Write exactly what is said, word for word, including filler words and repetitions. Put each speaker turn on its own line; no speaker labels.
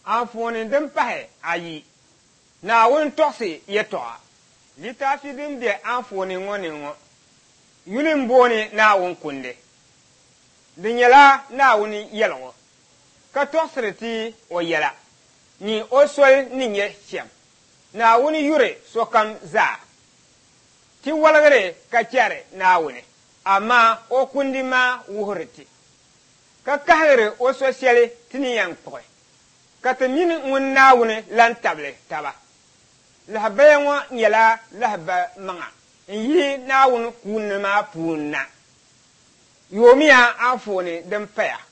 Anfooni din pahi ayi. Naawuni tɔɣisi yɛltɔɣa. Litaafi din be anfooni ŋɔ ni ŋɔ. Yuli m-booni Naawuni kundi. Di nyɛla Naawuni yɛliŋɔ. Ka tɔɣisiri ti o yɛla. Ni o soli ni nyɛ shɛm. Naawuni yuri sokam zaa. Ti waligiri ka chɛri Naawuni. Amaa o kundi maa wuhiri ti. Ka kahiri o so shɛli ti ni yɛn kpuɣi. Ka ti mini ŋun Naawuni lan tabili taba. Lahabaya ŋɔ nyɛla lahaba maŋa n-yi Naawuni kuuni maa puuni na. Yoomiya anfooni din paya.